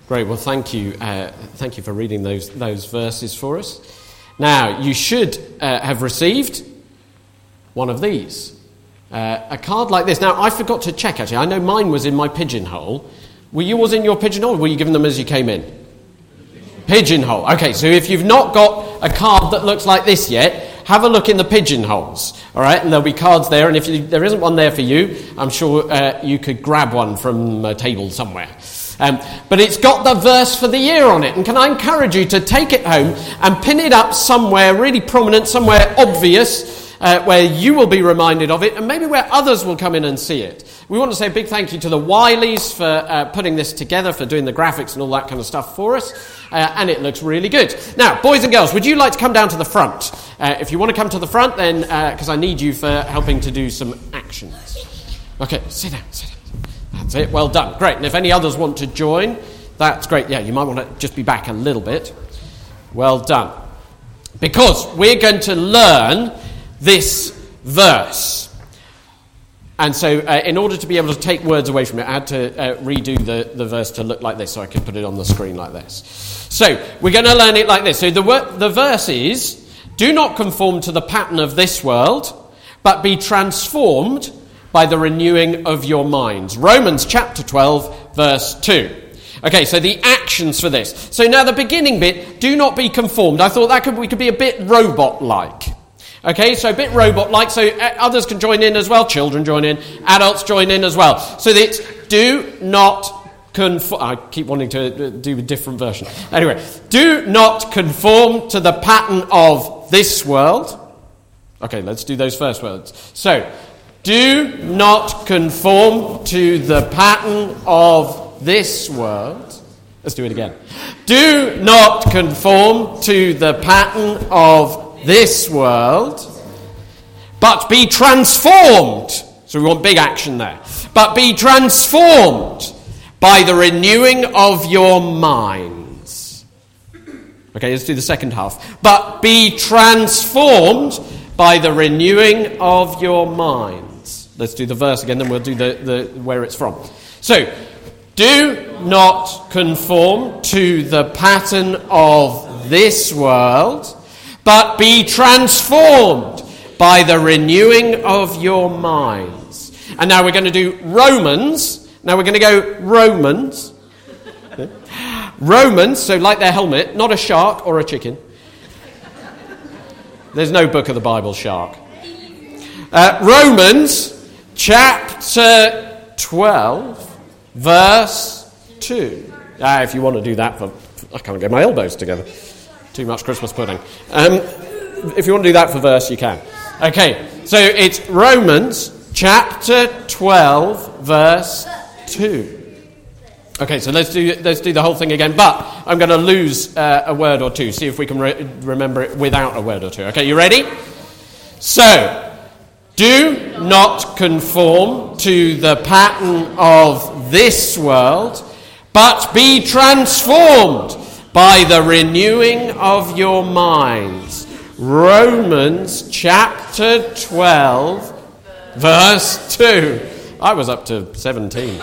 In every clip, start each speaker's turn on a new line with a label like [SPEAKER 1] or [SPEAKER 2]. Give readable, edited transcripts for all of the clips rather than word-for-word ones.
[SPEAKER 1] Great. Well, thank you. Thank you for reading those verses for us. Now, you should have received one of these. A card like this. Now, I forgot to check, actually. I know mine was in my pigeonhole. Were yours in your pigeonhole, or were you given them as you came in? Pigeonhole. Okay, so if you've not got a card that looks like this yet, have a look in the pigeonholes, all right? And there'll be cards there, and if there isn't one there for you, I'm sure you could grab one from a table somewhere. But it's got the verse for the year on it, and can I encourage you to take it home and pin it up somewhere really prominent, somewhere obvious, where you will be reminded of it, and maybe where others will come in and see it. We want to say a big thank you to the Wileys for putting this together, for doing the graphics and all that kind of stuff for us, and it looks really good. Now, boys and girls, would you like to come down to the front? If you want to come to the front, then, because I need you for helping to do some actions. Okay, sit down. That's it, well done. Great, and if any others want to join, that's great. Yeah, you might want to just be back a little bit. Well done. Because we're going to learn this verse. And so in order to be able to take words away from it, I had to redo the verse to look like this so I could put it on the screen like this. So we're going to learn it like this. So the verse is, do not conform to the pattern of this world, but be transformed by the renewing of your minds. Romans chapter 12, verse 2. Okay, so the actions for this. So now the beginning bit, do not be conformed. I thought we could be a bit robot-like. Okay, so a bit robot-like, so others can join in as well. Children join in, adults join in as well. So it's do not conform. I keep wanting to do a different version. Anyway, do not conform to the pattern of this world. Okay, let's do those first words. So, do not conform to the pattern of this world. Let's do it again. Do not conform to the pattern of this world, but be transformed. So we want big action there. But be transformed by the renewing of your minds. Okay, let's do the second half. But be transformed by the renewing of your minds. Let's do the verse again, then we'll do the where it's from. So, do not conform to the pattern of this world, but be transformed by the renewing of your minds. And now we're going to do Romans. Now we're going to go Romans. Romans, so like their helmet, not a shark or a chicken. There's no book of the Bible shark. Romans chapter 12, verse 2. If you want to do that, I can't get my elbows together. Too much Christmas pudding. If you want to do that for verse, you can. Okay, so it's Romans chapter 12, verse 2. Okay, so let's do the whole thing again, but I'm going to lose a word or two. See if we can remember it without a word or two. Okay, you ready? So, do not conform to the pattern of this world, but be transformed by the renewing of your minds. Romans chapter 12, verse 2. I was up to 17.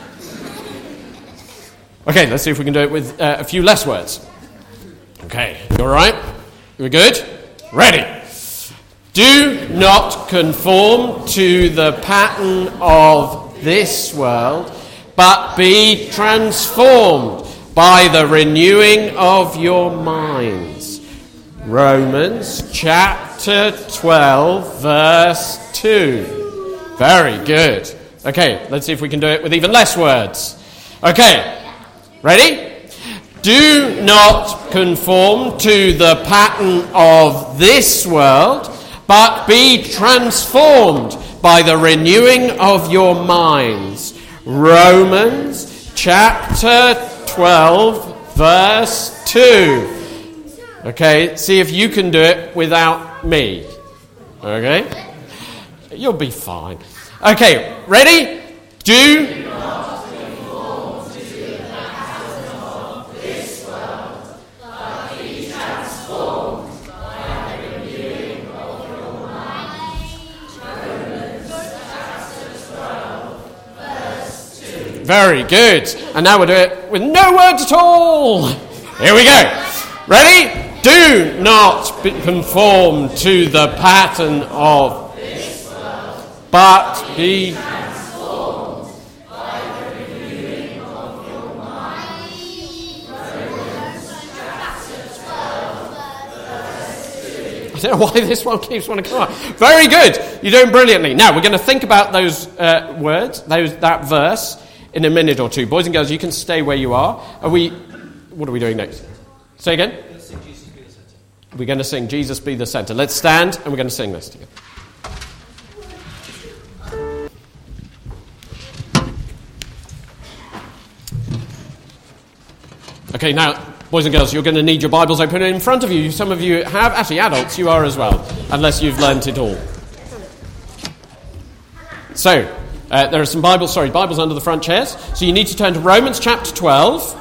[SPEAKER 1] Okay, let's see if we can do it with a few less words. Okay, you all right? You good? Ready. Do not conform to the pattern of this world, but be transformed by the renewing of your minds. Romans chapter 12, verse 2. Very good. Okay, let's see if we can do it with even less words. Okay, ready? Do not conform to the pattern of this world, but be transformed by the renewing of your minds. Romans chapter 12, verse 2. Okay, see if you can do it without me. Okay? You'll be fine. Okay, ready? Do not conform to the pattern of this world, but be transformed by the renewing of your mind. Romans chapter 12, verse 2. Very good. And now we'll do it with no words at all. Here we go. Ready? Do not be conformed to the pattern of this world, but be transformed by the renewing of your mind. I don't know why this one keeps wanting to come up. Very good. You're doing brilliantly. Now, we're going to think about those words, that verse, in a minute or two. Boys and girls, you can stay where you are. What are we doing next? Say again? We're going to sing Jesus Be the Centre. Let's stand and we're going to sing this together. Okay, now, boys and girls, you're going to need your Bibles open in front of you. Some of you have. Actually, adults, you are as well, unless you've learnt it all. So, there are some Bibles under the front chairs. So you need to turn to Romans chapter 12.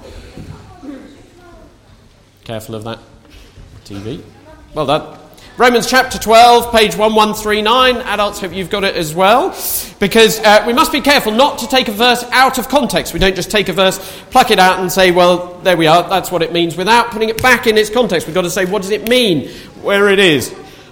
[SPEAKER 1] Careful of that TV. Well done. Romans chapter 12, page 1139. Adults, hope you've got it as well. Because we must be careful not to take a verse out of context. We don't just take a verse, pluck it out and say, well, there we are, that's what it means, without putting it back in its context. We've got to say, what does it mean, where it is.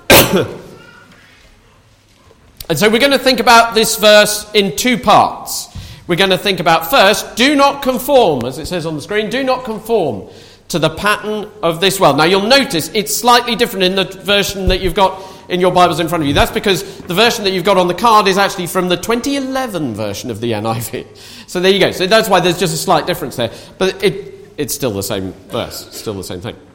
[SPEAKER 1] And so we're going to think about this verse in two parts. We're going to think about, first, do not conform, as it says on the screen, do not conform to the pattern of this world. Now you'll notice it's slightly different in the version that you've got in your Bibles in front of you. That's because the version that you've got on the card is actually from the 2011 version of the NIV. So there you go. So that's why there's just a slight difference there. But it's still the same verse. It's still the same thing.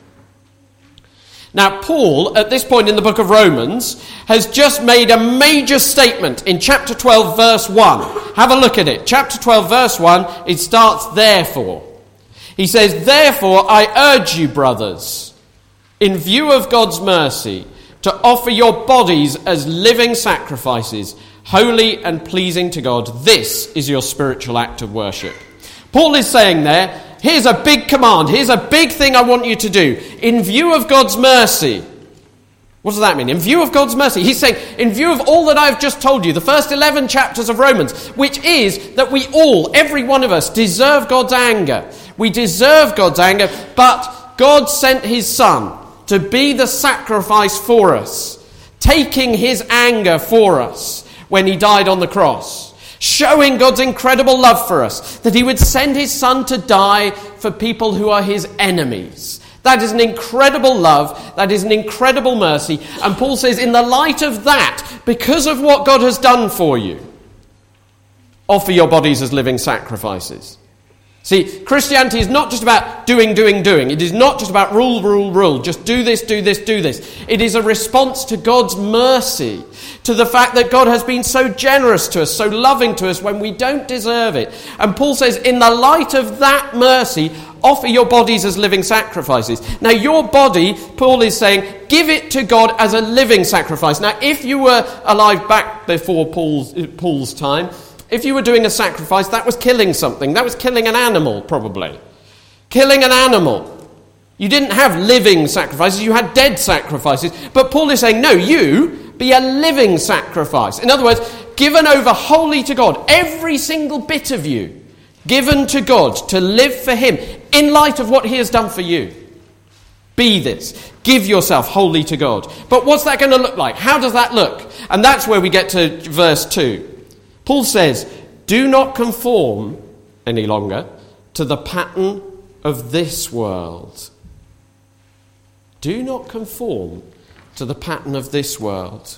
[SPEAKER 1] Now Paul, at this point in the book of Romans, has just made a major statement in chapter 12 verse 1. Have a look at it. Chapter 12 verse 1, it starts, therefore. He says, therefore, I urge you, brothers, in view of God's mercy, to offer your bodies as living sacrifices, holy and pleasing to God. This is your spiritual act of worship. Paul is saying there, here's a big command, here's a big thing I want you to do. In view of God's mercy. What does that mean? In view of God's mercy. He's saying, in view of all that I've just told you, the first 11 chapters of Romans, which is that we all, every one of us, deserve God's anger. We deserve God's anger, but God sent his Son to be the sacrifice for us, taking his anger for us when he died on the cross, showing God's incredible love for us, that he would send his Son to die for people who are his enemies. That is an incredible love, that is an incredible mercy, and Paul says, in the light of that, because of what God has done for you, offer your bodies as living sacrifices. See, Christianity is not just about doing. It is not just about rule. Just do this. It is a response to God's mercy, to the fact that God has been so generous to us, so loving to us when we don't deserve it. And Paul says, in the light of that mercy, offer your bodies as living sacrifices. Now, your body, Paul is saying, give it to God as a living sacrifice. Now, if you were alive back before Paul's time, if you were doing a sacrifice, that was killing something. That was killing an animal, probably. Killing an animal. You didn't have living sacrifices, you had dead sacrifices. But Paul is saying, no, you be a living sacrifice. In other words, given over wholly to God. Every single bit of you given to God to live for him in light of what he has done for you. Be this. Give yourself wholly to God. But what's that going to look like? How does that look? And that's where we get to verse 2. Paul says, do not conform any longer to the pattern of this world. Do not conform to the pattern of this world.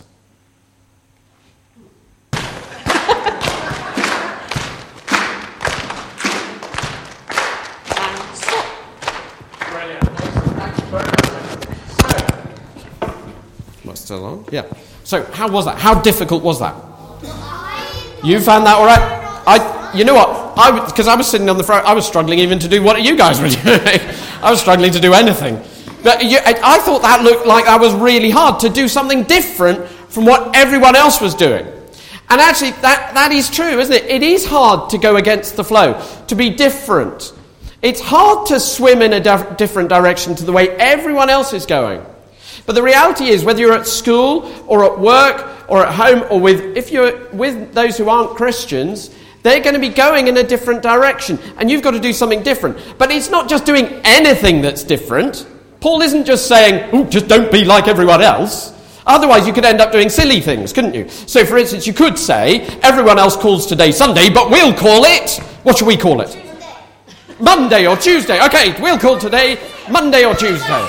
[SPEAKER 1] Still on? Yeah. So, how was that? How difficult was that? You found that all right? You know what? Because I was sitting on the front, I was struggling even to do what you guys were doing. I was struggling to do anything. But I thought that looked like that was really hard, to do something different from what everyone else was doing. And actually, that is true, isn't it? It is hard to go against the flow, to be different. It's hard to swim in a different direction to the way everyone else is going. But the reality is, whether you're at school or at work or at home or if you're with those who aren't Christians, They're going to be going in a different direction, and you've got to do something different. But it's not just doing anything that's different. Paul isn't just saying, just don't be like everyone else. Otherwise, you could end up doing silly things, couldn't you? So, for instance, you could say, everyone else calls today Sunday, but we'll call it, what should we call it? Monday or Tuesday. Okay, we'll call today Monday or Tuesday.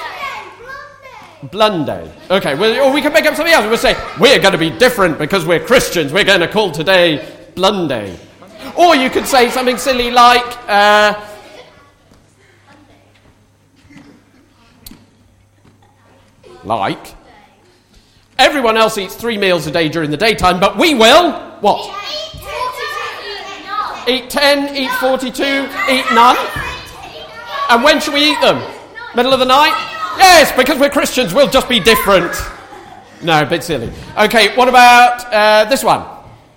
[SPEAKER 1] Blunday. Okay, or we can make up something else. We'll say, we're going to be different because we're Christians. We're going to call today Blunday. Or you could say something silly like, everyone else eats 3 meals a day during the daytime, but we will, what? Eat 10, eat 42, eat none. And when should we eat them? Middle of the night? Yes, because we're Christians, we'll just be different. No, a bit silly. Okay, what about this one?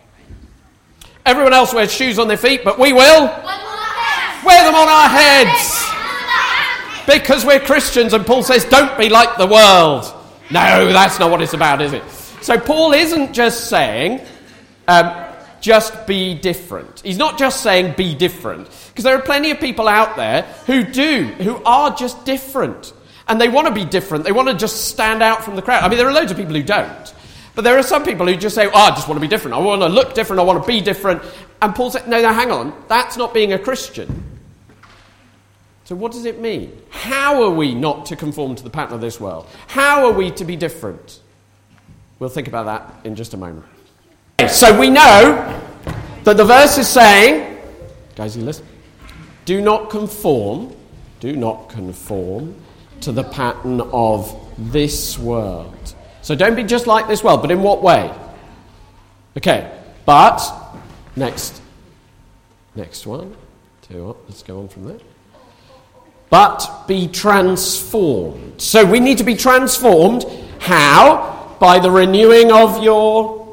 [SPEAKER 1] Everyone else wears shoes on their feet, but we will wear them on our heads. Because we're Christians, and Paul says, don't be like the world. No, that's not what it's about, is it? So Paul isn't just saying, just be different. He's not just saying be different. Because there are plenty of people out there who are just different. And they want to be different. They want to just stand out from the crowd. I mean, there are loads of people who don't. But there are some people who just say, I just want to be different. I want to look different. I want to be different. And Paul said, no, hang on. That's not being a Christian. So what does it mean? How are we not to conform to the pattern of this world? How are we to be different? We'll think about that in just a moment. So we know that the verse is saying, guys, you listen, do not conform to the pattern of this world. So don't be just like this world, but in what way? Okay, but, next one, let's go on from there. But be transformed. So we need to be transformed. How? By the renewing of your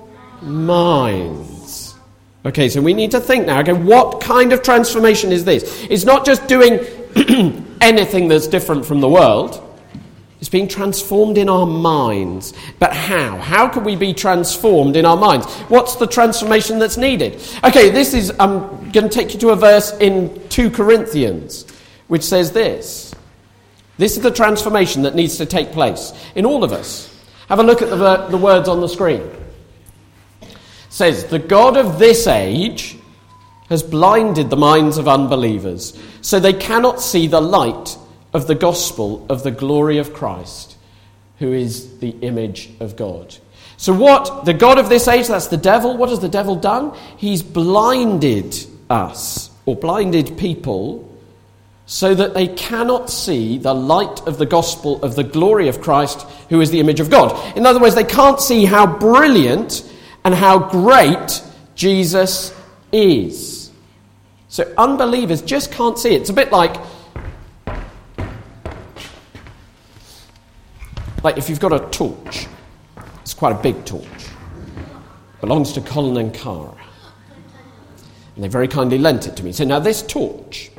[SPEAKER 1] minds. Okay, so we need to think now, okay, what kind of transformation is this? It's not just doing anything that's different from the world. It's being transformed in our minds. But how? How can we be transformed in our minds? What's the transformation that's needed? Okay, I'm going to take you to a verse in 2 Corinthians, which says this. This is the transformation that needs to take place in all of us. Have a look at the words on the screen. It says, the God of this age has blinded the minds of unbelievers, so they cannot see the light of the gospel of the glory of Christ, who is the image of God. So what? The God of this age, that's the devil. What has the devil done? He's blinded us, or blinded people, so that they cannot see the light of the gospel of the glory of Christ, who is the image of God. In other words, they can't see how brilliant and how great Jesus is. So unbelievers just can't see it. It's a bit like if you've got a torch. It's quite a big torch. Belongs to Colin and Cara. And they very kindly lent it to me. So now this torch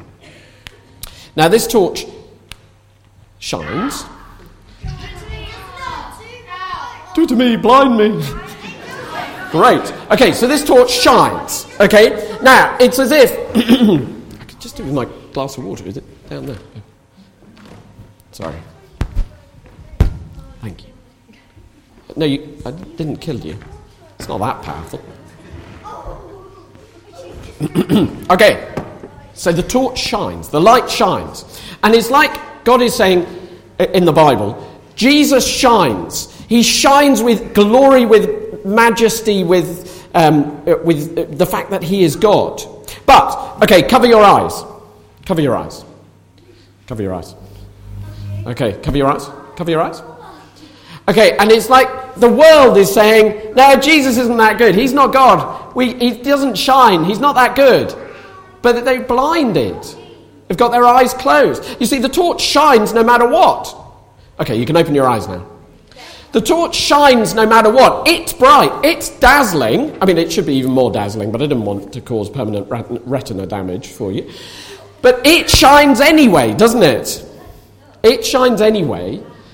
[SPEAKER 1] shines. Do to me, blind me. Great. Okay, so this torch shines. Okay, now it's as if I could just do with my glass of water. Is it down there? Sorry. Thank you. No, I didn't kill you. It's not that powerful. Okay, so the torch shines, the light shines. And it's like God is saying in the Bible, Jesus shines. He shines with glory, with majesty, with the fact that he is God. But, okay, cover your eyes. Cover your eyes. Cover your eyes. Okay, cover your eyes. Cover your eyes. Okay, and it's like the world is saying, no, Jesus isn't that good. He's not God. He doesn't shine. He's not that good. But they're blinded. They've got their eyes closed. You see, the torch shines no matter what. Okay, you can open your eyes now. The torch shines no matter what. It's bright. It's dazzling. I mean, it should be even more dazzling, but I didn't want to cause permanent retina damage for you. But it shines anyway, doesn't it? It shines anyway.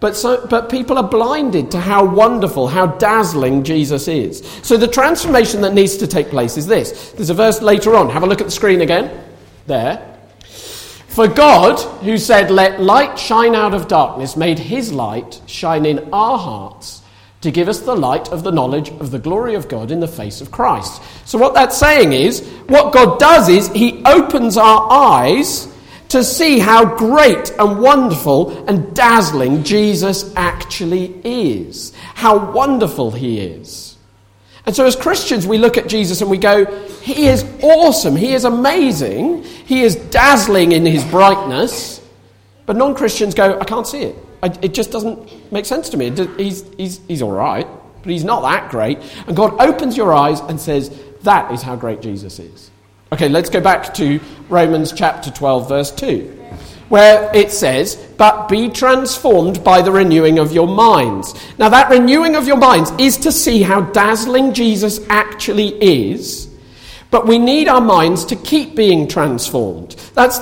[SPEAKER 1] But people are blinded to how wonderful, how dazzling Jesus is. So the transformation that needs to take place is this. There's a verse later on. Have a look at the screen again. There. For God, who said, "Let light shine out of darkness," made his light shine in our hearts to give us the light of the knowledge of the glory of God in the face of Christ. So what that's saying is, what God does is he opens our eyes to see how great and wonderful and dazzling Jesus actually is. How wonderful he is. And so as Christians, we look at Jesus and we go, he is awesome, he is amazing, he is dazzling in his brightness. But non-Christians go, I can't see it. It just doesn't make sense to me. He's all right, but he's not that great. And God opens your eyes and says, that is how great Jesus is. Okay, let's go back to Romans chapter 12, verse 2, where it says, but be transformed by the renewing of your minds. Now that renewing of your minds is to see how dazzling Jesus actually is, but we need our minds to keep being transformed. That's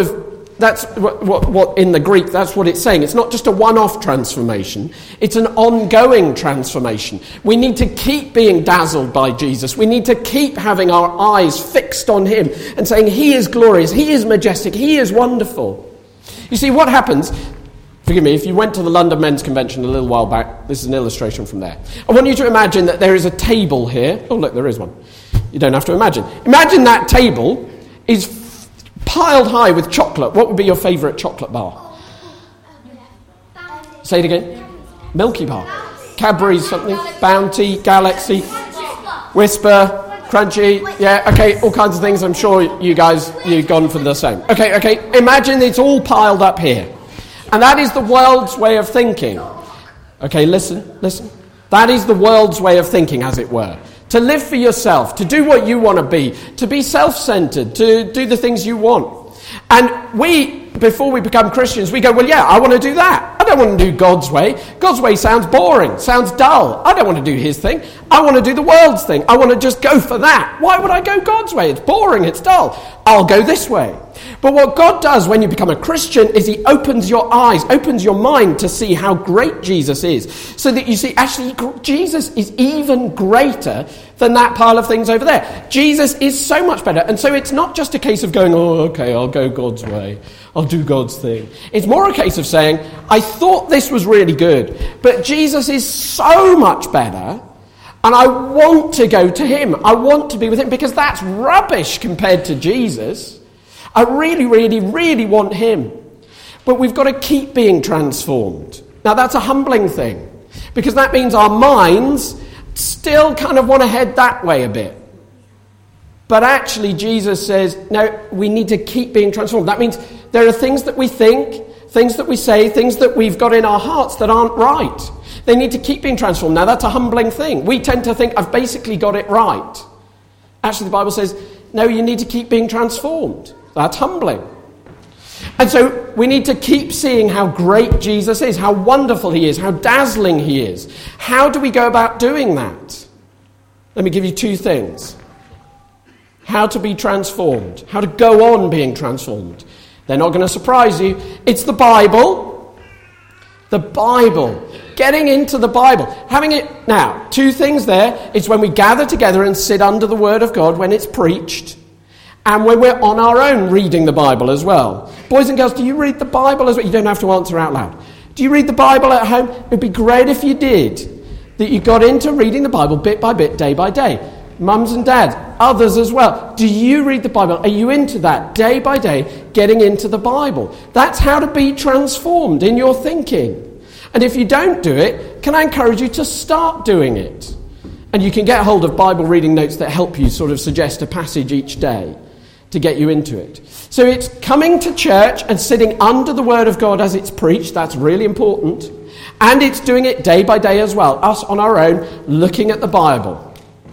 [SPEAKER 1] what in the Greek, that's what it's saying. It's not just a one-off transformation. It's an ongoing transformation. We need to keep being dazzled by Jesus. We need to keep having our eyes fixed on him and saying, he is glorious, he is majestic, he is wonderful. You see, what happens, forgive me, if you went to the London Men's Convention a little while back, this is an illustration from there. I want you to imagine that there is a table here. Oh, look, there is one. You don't have to imagine. Imagine that table is piled high with chocolate. What would be your favourite chocolate bar? Say it again. Milky Bar. Cadbury's something. Bounty, Galaxy, Whisper, Crunchy. Yeah, okay, all kinds of things. I'm sure you've gone for the same. Okay. Imagine it's all piled up here. And that is the world's way of thinking. Okay, listen. That is the world's way of thinking, as it were. To live for yourself, to do what you want to be self-centered, to do the things you want. And we, before we become Christians, we go, well, yeah, I want to do that. I don't want to do God's way. God's way sounds boring, sounds dull. I don't want to do his thing. I want to do the world's thing. I want to just go for that. Why would I go God's way? It's boring, it's dull. I'll go this way. But what God does when you become a Christian is he opens your eyes, opens your mind to see how great Jesus is. So that you see, actually, Jesus is even greater than that pile of things over there. Jesus is so much better. And so it's not just a case of going, oh, okay, I'll go God's way. I'll do God's thing. It's more a case of saying, I thought this was really good, but Jesus is so much better, and I want to go to him. I want to be with him, because that's rubbish compared to Jesus. I really, really, really want him. But we've got to keep being transformed. Now, that's a humbling thing, because that means our minds still kind of want to head that way a bit. But actually, Jesus says, no, we need to keep being transformed. That means there are things that we think, things that we say, things that we've got in our hearts that aren't right. They need to keep being transformed. Now, that's a humbling thing. We tend to think, I've basically got it right. Actually, the Bible says, no, you need to keep being transformed. That's humbling. And so we need to keep seeing how great Jesus is, how wonderful he is, how dazzling he is. How do we go about doing that? Let me give you two things. How to be transformed, how to go on being transformed. They're not going to surprise you. It's the Bible. The Bible. Getting into the Bible. Having it. Now, two things there. It's when we gather together and sit under the Word of God when it's preached, and when we're on our own reading the Bible as well. Boys and girls, do you read the Bible as well? You don't have to answer out loud. Do you read the Bible at home? It would be great if you did. That you got into reading the Bible bit by bit, day by day. Mums and dads, others as well. Do you read the Bible? Are you into that day by day, getting into the Bible? That's how to be transformed in your thinking. And if you don't do it, can I encourage you to start doing it? And you can get hold of Bible reading notes that help you sort of suggest a passage each day to get you into it. So it's coming to church and sitting under the Word of God as it's preached. That's really important. And it's doing it day by day as well, us on our own, looking at the Bible.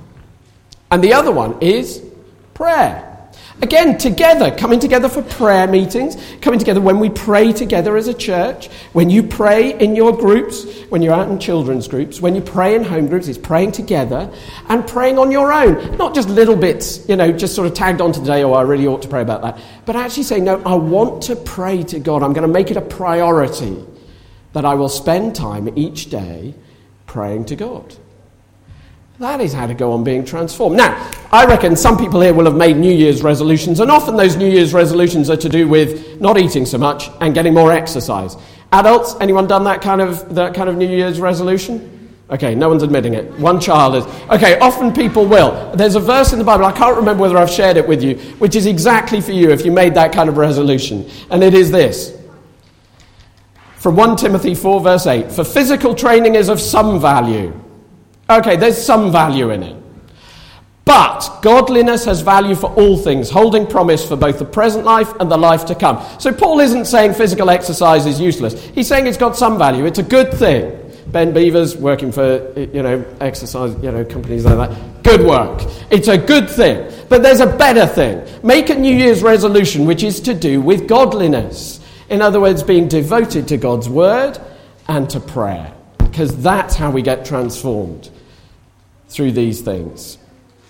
[SPEAKER 1] And the other one is prayer. Again, together, coming together for prayer meetings, coming together when we pray together as a church, when you pray in your groups, when you're out in children's groups, when you pray in home groups, it's praying together and praying on your own. Not just little bits, just sort of tagged onto the day, oh, I really ought to pray about that. But actually saying, no, I want to pray to God. I'm going to make it a priority that I will spend time each day praying to God. That is how to go on being transformed. Now, I reckon some people here will have made New Year's resolutions, and often those New Year's resolutions are to do with not eating so much and getting more exercise. Adults, anyone done that kind of New Year's resolution? Okay, no one's admitting it. One child is. Okay, often people will. There's a verse in the Bible, I can't remember whether I've shared it with you, which is exactly for you if you made that kind of resolution. And it is this. From 1 Timothy 4 verse 8. For physical training is of some value. Okay, there's some value in it. But godliness has value for all things, holding promise for both the present life and the life to come. So Paul isn't saying physical exercise is useless. He's saying it's got some value. It's a good thing. Ben Beavers, working for, exercise, companies like that. Good work. It's a good thing. But there's a better thing. Make a New Year's resolution which is to do with godliness. In other words, being devoted to God's word and to prayer. Because that's how we get transformed. Through these things.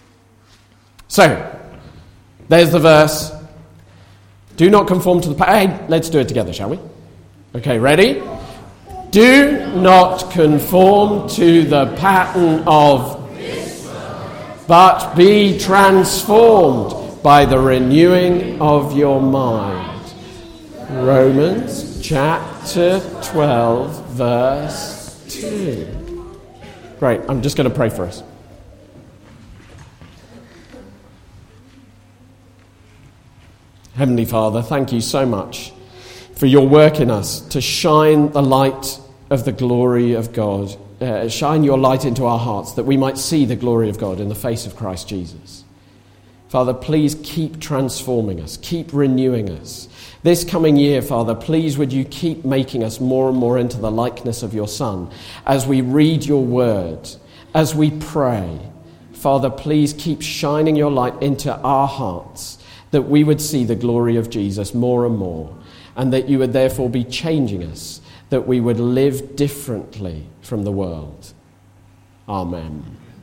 [SPEAKER 1] So, there's the verse. Do not conform to the Hey, let's do it together, shall we? Okay, ready? Do not conform to the pattern of this world, but be transformed by the renewing of your mind. Romans chapter 12, verse 2. Great, I'm just going to pray for us. Heavenly Father, thank you so much for your work in us to shine the light of the glory of God. Shine your light into our hearts that we might see the glory of God in the face of Christ Jesus. Father, please keep transforming us, keep renewing us. This coming year, Father, please would you keep making us more and more into the likeness of your Son as we read your word, as we pray. Father, please keep shining your light into our hearts that we would see the glory of Jesus more and more, and that you would therefore be changing us, that we would live differently from the world. Amen.